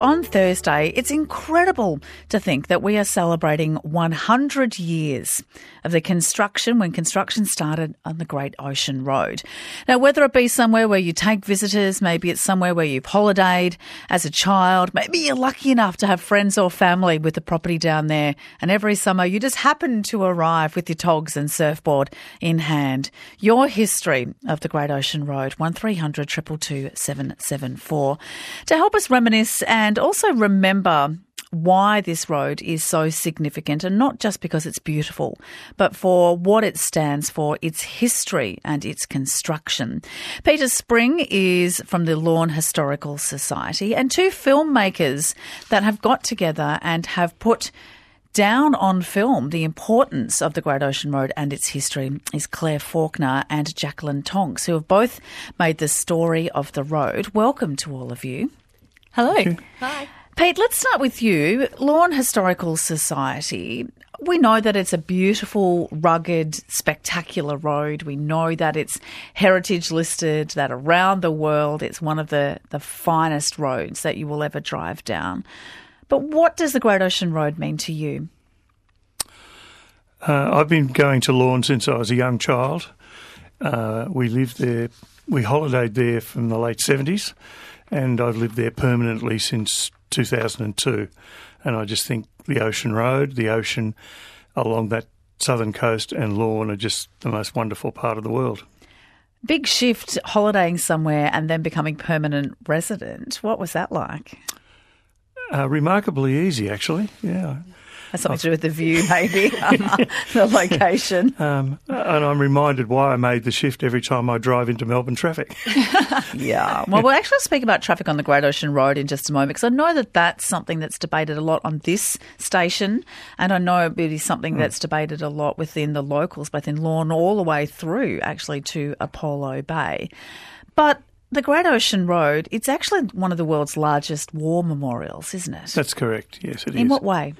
On Thursday, it's incredible to think that we are celebrating 100 years of the construction, when construction started on the Great Ocean Road. Now, whether it be somewhere where you take visitors, maybe it's somewhere where you've holidayed as a child, maybe you're lucky enough to have friends or family with the property down there, and every summer you just happen to arrive with your togs and surfboard in hand. Your history of the Great Ocean Road, 1300 222 774. To help us reminisce and also remember why this road is so significant, and not just because it's beautiful, but for what it stands for, its history and its construction. Peter Spring is from the Lorne Historical Society, and two filmmakers that have got together and have put down on film the importance of the Great Ocean Road and its history is Claire Faulkner and Jacqueline Tonks, who have both made the story of the road. Welcome to all of you. Hello. Hi. Pete, let's start with you. Lorne Historical Society, we know that it's a beautiful, rugged, spectacular road. We know that it's heritage listed, that around the world it's one of the finest roads that you will ever drive down. But what does the Great Ocean Road mean to you? I've been going to Lorne since I was a young child. We lived there, we holidayed there from the late 70s, and I've lived there permanently since 2002. And I just think the Ocean Road, the ocean along that southern coast, and Lorne are just the most wonderful part of the world. Big shift, holidaying somewhere and then becoming permanent resident. What was that like? Remarkably easy, actually, yeah. That's something to do with the view, maybe, the location. And I'm reminded why I made the shift every time I drive into Melbourne traffic. Yeah. Well, we'll actually speak about traffic on the Great Ocean Road in just a moment, because I know that that's something that's debated a lot on this station, and I know it is something that's debated a lot within the locals, both in Lorne all the way through, actually, to Apollo Bay. But the Great Ocean Road, it's actually one of the world's largest war memorials, isn't it? That's correct, yes, it is. In what way?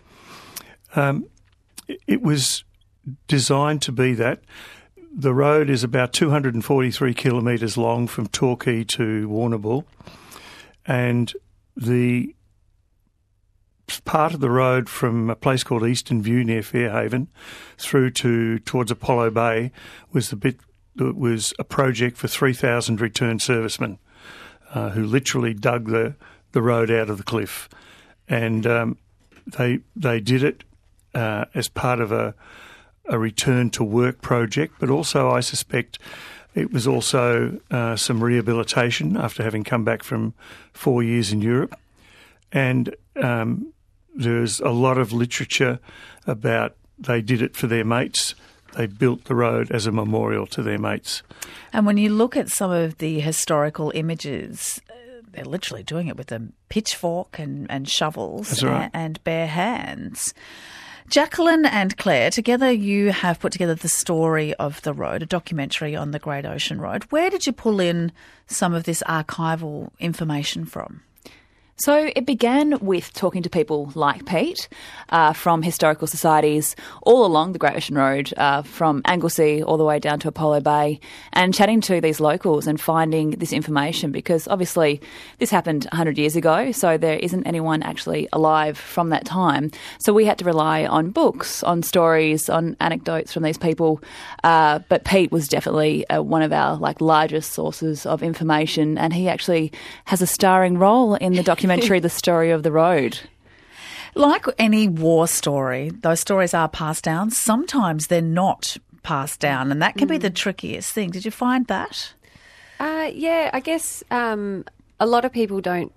It was designed to be that. The road is about 243 kilometres long from Torquay to Warrnambool, and the part of the road from a place called Eastern View near Fairhaven through towards Apollo Bay was the bit that was a project for 3,000 returned servicemen who literally dug the road out of the cliff. And they did it as part of a return to work project, but also I suspect it was also some rehabilitation after having come back from 4 years in Europe. And there's a lot of literature about they did it for their mates. They built the road as a memorial to their mates. And when you look at some of the historical images, they're literally doing it with a pitchfork and shovels. That's right. And bare hands. Jacqueline and Claire, together you have put together the story of the road, a documentary on the Great Ocean Road. Where did you pull in some of this archival information from? So it began with talking to people like Pete from historical societies all along the Great Ocean Road, from Anglesea all the way down to Apollo Bay, and chatting to these locals and finding this information, because obviously this happened 100 years ago, so there isn't anyone actually alive from that time. So we had to rely on books, on stories, on anecdotes from these people. But Pete was definitely one of our largest sources of information, and he actually has a starring role in the documentary The Story of the Road. Like any war story, those stories are passed down. Sometimes they're not passed down, and that can be the trickiest thing. Did you find that? Yeah, I guess a lot of people don't,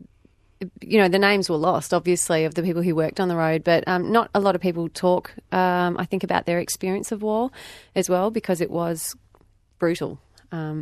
the names were lost, obviously, of the people who worked on the road, but not a lot of people talk, I think, about their experience of war as well, because it was brutal. So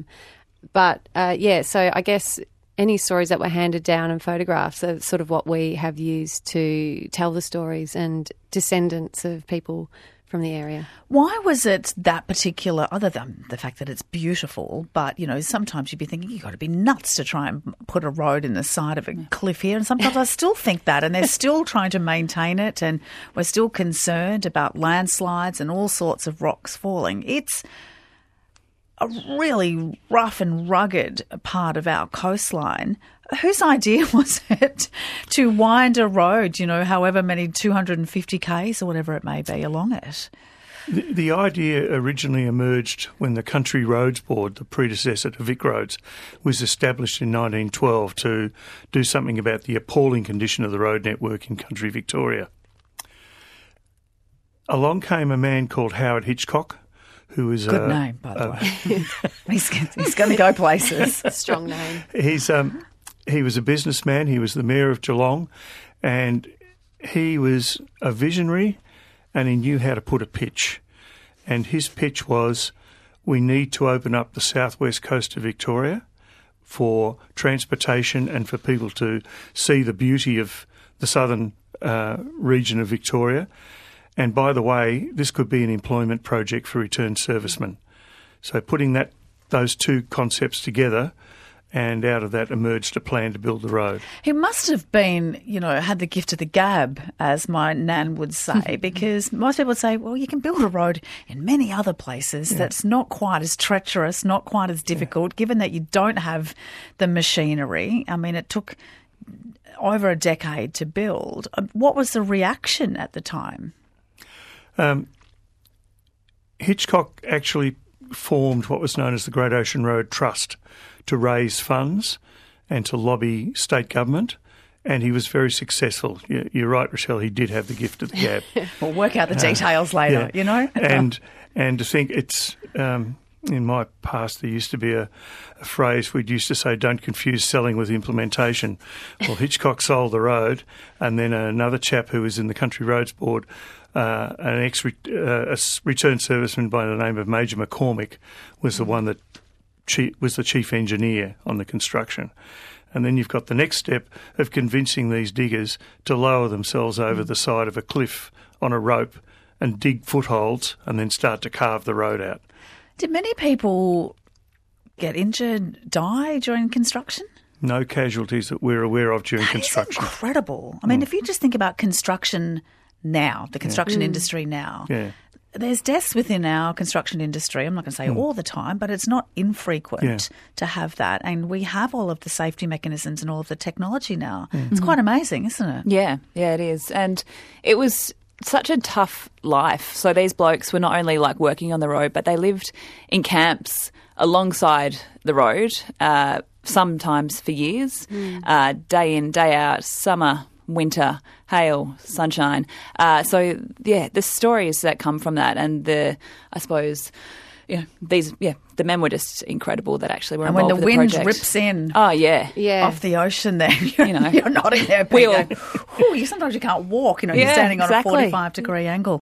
I guess any stories that were handed down and photographs are sort of what we have used to tell the stories, and descendants of people from the area. Why was it that particular, other than the fact that it's beautiful, but, sometimes you'd be thinking you've got to be nuts to try and put a road in the side of a cliff here, and sometimes I still think that, and they're still trying to maintain it, and we're still concerned about landslides and all sorts of rocks falling. It's a really rough and rugged part of our coastline. Whose idea was it to wind a road, however many 250 k's or whatever it may be along it? The idea originally emerged when the Country Roads Board, the predecessor to Vic Roads, was established in 1912 to do something about the appalling condition of the road network in country Victoria. Along came a man called Howard Hitchcock, who was good name, by the way. He's going to go places. Strong name. He was a businessman. He was the mayor of Geelong, and he was a visionary, and he knew how to put a pitch. And his pitch was, we need to open up the southwest coast of Victoria for transportation and for people to see the beauty of the southern region of Victoria. And by the way, this could be an employment project for returned servicemen. So putting those two concepts together, and out of that emerged a plan to build the road. He must have been, had the gift of the gab, as my nan would say, because most people would say, well, you can build a road in many other places that's not quite as treacherous, not quite as difficult, given that you don't have the machinery. I mean, it took over a decade to build. What was the reaction at the time? Hitchcock actually formed what was known as the Great Ocean Road Trust to raise funds and to lobby state government, and he was very successful. You're right, Rochelle, he did have the gift of the gab. We'll work out the details later, And to think it's... in my past, there used to be a phrase we'd used to say, don't confuse selling with implementation. Well, Hitchcock sold the road, and then another chap who was in the Country Roads Board, a returned serviceman by the name of Major McCormick, was the one that was the chief engineer on the construction. And then you've got the next step of convincing these diggers to lower themselves over the side of a cliff on a rope and dig footholds and then start to carve the road out. Did many people get injured, die during construction? No casualties that we're aware of during construction. That is incredible. I mean, if you just think about construction now, the construction industry now, there's deaths within our construction industry. I'm not going to say all the time, but it's not infrequent to have that. And we have all of the safety mechanisms and all of the technology now. It's quite amazing, isn't it? Yeah, it is. And it was such a tough life. So these blokes were not only like working on the road, but they lived in camps alongside the road, sometimes for years, day in, day out, summer, winter, hail, sunshine. The stories that come from that, and the men were just incredible that actually were involved with the project. And when the wind rips in off the ocean there, you're nodding there, sometimes you can't walk, you're standing on a 45-degree angle.